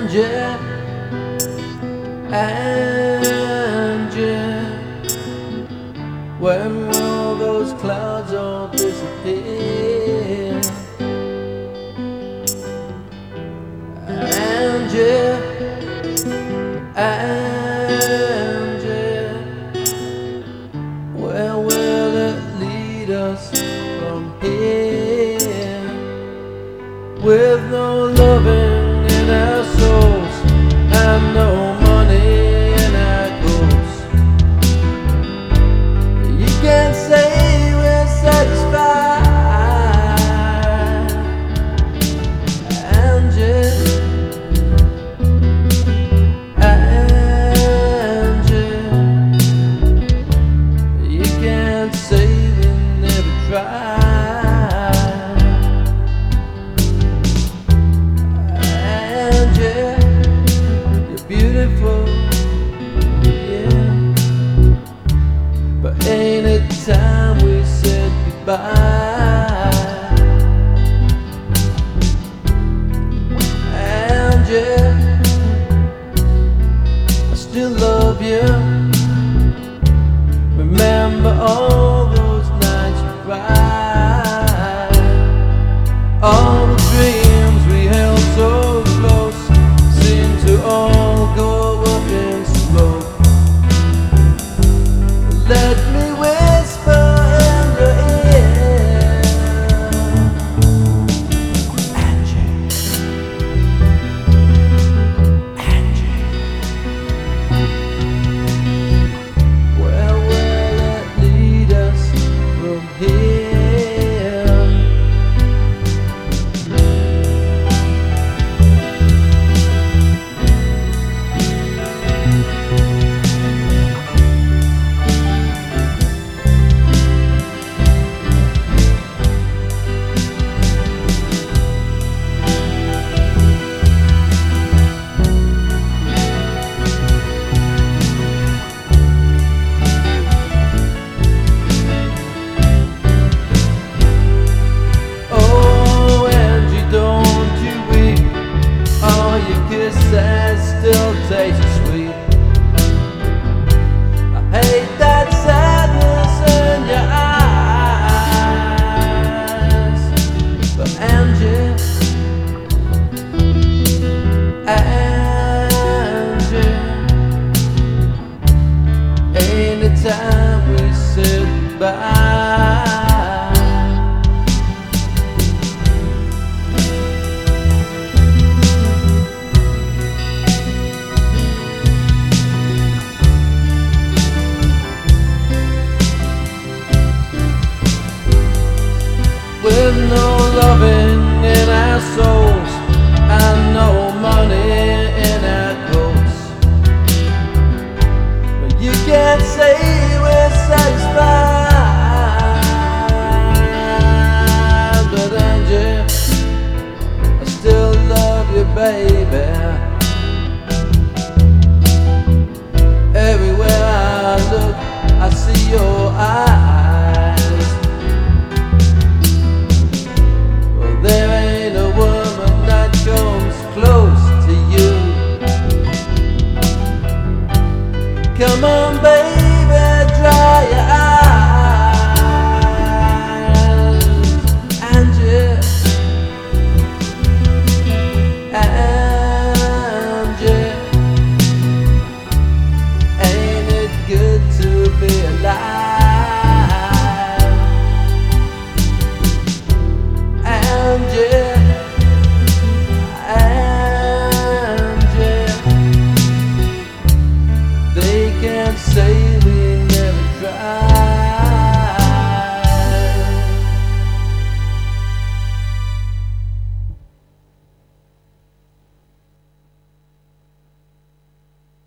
Angie, Angie, when will those clouds all disappear? Angie, Angie, where will it lead us from here? With no loving in our souls and no money in our goals, you can't say we're satisfied. Angie, Angie, you can't say we never tried. Beautiful, yeah, but ain't it time we said goodbye? Angie, I still love you. Remember all those nights we cried, all the dreams we held so close seem to all go up in smoke. Let me whisper in your ear, Angie, Angie, where will it lead us from here? Kisses still taste sweet. I hate that sadness in your eyes. But Angie, Angie, ain't it time we said goodbye? With no loving in our souls and no money in our coats, but you can't say we're satisfied. But Angie, I still love you, baby. Everywhere I look, I see your eyes. There ain't a woman that comes close to you. Come on, baby, dry your eyes. Angie, Angie, ain't it good to be alive?